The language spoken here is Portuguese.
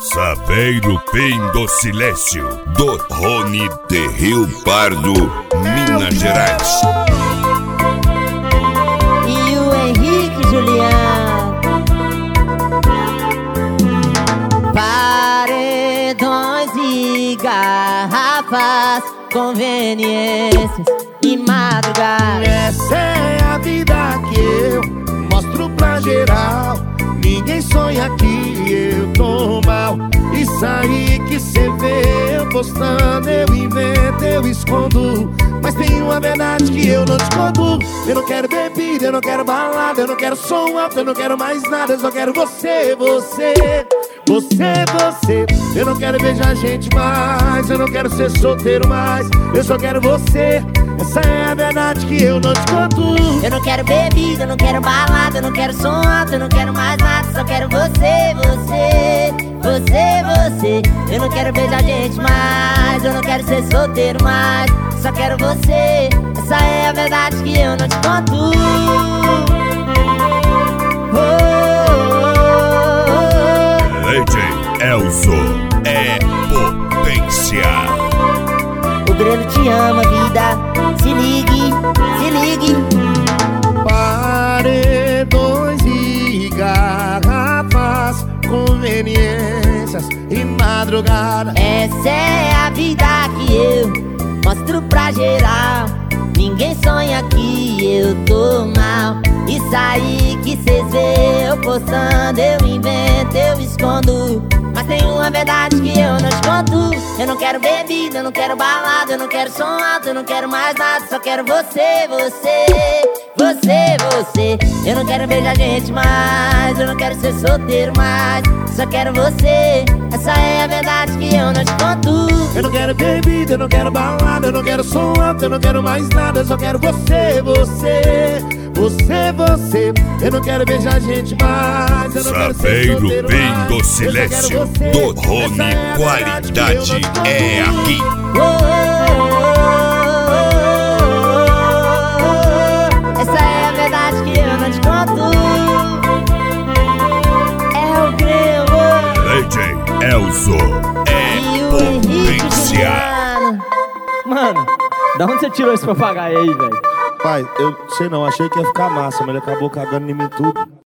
Saveiro Pim do Silêncio, do Rony de Rio Pardo, Minas Gerais. E o Henrique Juliano. Paredões e garrafas, conveniências e madrugada. Essa é a vida que eu mostro pra geral. Ninguém sonha que eu tô mal. Isso aí que cê vê eu postando, eu invento, eu escondo. Mas tem uma verdade que eu não te conto. Eu não quero bebida, eu não quero balada, eu não quero som alto, eu não quero mais nada. Eu só quero você, você, você, você. Eu não quero beijar gente mais, eu não quero ser solteiro mais. Eu só quero você. Essa é a verdade que eu não te conto. Eu não quero bebida, eu não quero balada, eu não quero som alto, eu não quero mais nada. Só quero você, você, você, você. Eu não quero beijar gente mais, eu não quero ser solteiro mais. Só quero você. Essa é a verdade que eu não te conto. DJ Elzo é potência. O Grêmio te ama, vida. Se ligue, se ligue. Paredões e garrafas, conveniências e madrugada. Essa é a vida que eu mostro pra geral. Ninguém sonha que eu tô mal. Isso aí que cês vê eu postando, eu invento, eu escondo. Mas tem uma verdade que eu não te conto. Eu não quero bebida, eu não quero balada, eu não quero som alto, eu não quero mais nada. Só quero você, você, você, você. Eu não quero beijar gente mais, eu não quero ser solteiro mais. Só quero você. Essa é a verdade que eu não te conto. Eu não quero bebida, eu não quero balada, eu não quero som alto, eu não quero mais nada. Eu só quero você, você, você, você. Eu não quero beijar gente mais, eu não quero ser Saveiro solteiro Pim mais. do Silêncio, do Rony, qualidade é aqui. Essa é a verdade que eu não te conto. É o Grêmio. DJ Elzo é E o Henrique potência. Juliano. Mano, da onde você tirou esse papagaio aí, velho? Pai, eu sei não, achei que ia ficar massa, mas ele acabou cagando em mim tudo.